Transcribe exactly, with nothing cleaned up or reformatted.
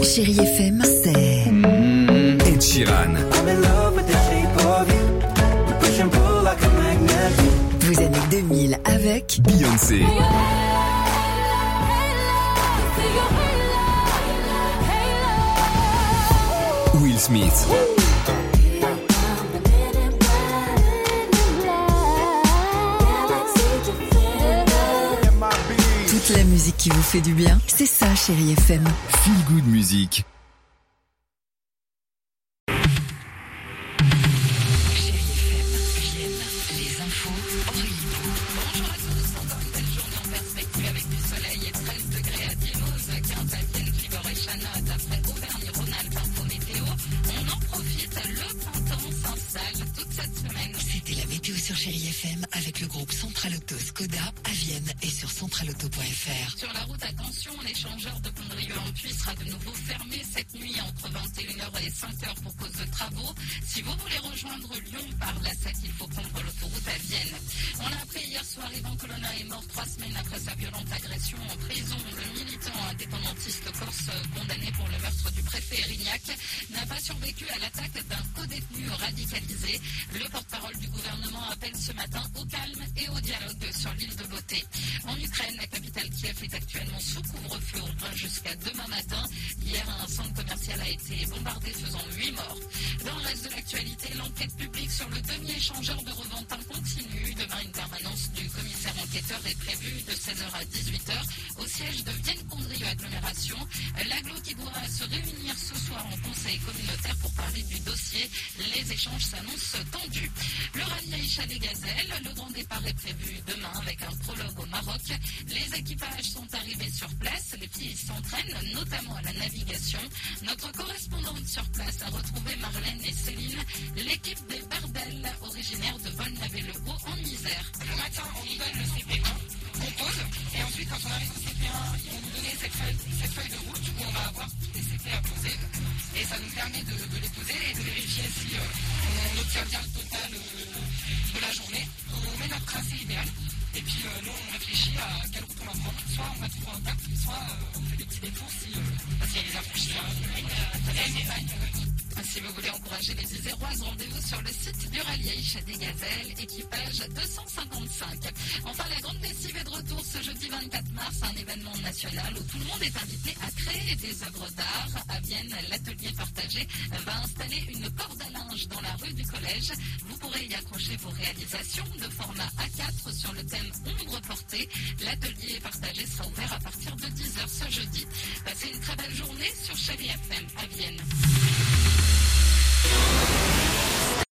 Chérie F M, c'est mmh, Ed Sheeran. Vos années deux mille avec Beyoncé. Will Smith. Toute la musique qui vous fait du bien, c'est ça Chérie F M. Feel Good Music. Sur Chérie F M avec le groupe Central Auto Skoda à Vienne et sur central auto point f r. Sur la route, attention, l'échangeur de Pondrieu-en-Puy sera de nouveau fermé cette nuit entre vingt et une heures et cinq heures pour cause de travaux. Si vous voulez rejoindre Lyon par la sept, il faut prendre l'autoroute à Vienne. On a appris hier soir, Ivan Colonna est mort trois semaines après sa violente agression en prison. Le militant indépendantiste corse condamné pour le meurtre du préfet Erignac n'a pas survécu à l'attaque d'un codétenu radicalisé. Le porte-parole du gouvernement appelle ce matin au calme et au dialogue sur l'île de Beauté. En Ukraine, la capitale Kiev est actuellement sous couvre-feu au moins jusqu'à demain matin. Hier, un centre commercial a été bombardé, faisant huit morts. Dans le reste de l'actualité, l'enquête publique sur le demi-échangeur de Reventin continue. Demain, une permanence du commissaire enquêteur est prévue de seize heures à dix-huit heures au siège de Vienne-Condrieu Agglomération. L'aglo qui doit se réunir ce soir en conseil communautaire pour parler du dossier. Les échanges s'annoncent tendus. Le rallye Aïcha des Gazelles, le grand départ est prévu demain avec un prologue au Maroc. Les équipages sont arrivés sur place, les filles s'entraînent, notamment à la navigation. Notre correspondante sur place a retrouvé Marlène et Céline, l'équipe des Bardelles, originaire de Volnavé-le-Haut en Isère. Le matin, on nous donne le C P un, qu'on pose, et ensuite, quand on arrive au C P un, ils vont nous donner cette feuille, cette feuille de route où on va avoir tous les C P à poser. Et ça nous permet de, de les poser et de vérifier si euh, on obtient bien le total euh, de la journée. On met notre tracé idéal. Et puis euh, nous, on réfléchit à quelle route on va prendre. Soit on va trouver un cap, soit euh, on fait des petits détours si, euh, parce qu'il y a des affranchis à des bagnes. Si vous voulez encourager les Iséroises, rendez-vous sur le site du rallye Aïcha des Gazelles, équipage deux cent cinquante-cinq. Enfin, la grande lessive est de retour ce jeudi vingt-quatre mars, un événement national où tout le monde est invité à créer des œuvres d'art. À Vienne, l'atelier partagé va installer une corde à linge dans la rue du collège. Vous pourrez y accrocher vos réalisations de format A quatre sur le thème ombre portée. L'atelier partagé sera ouvert à partir de dix heures ce jeudi. Passez une très belle journée sur Chérie F M à Vienne.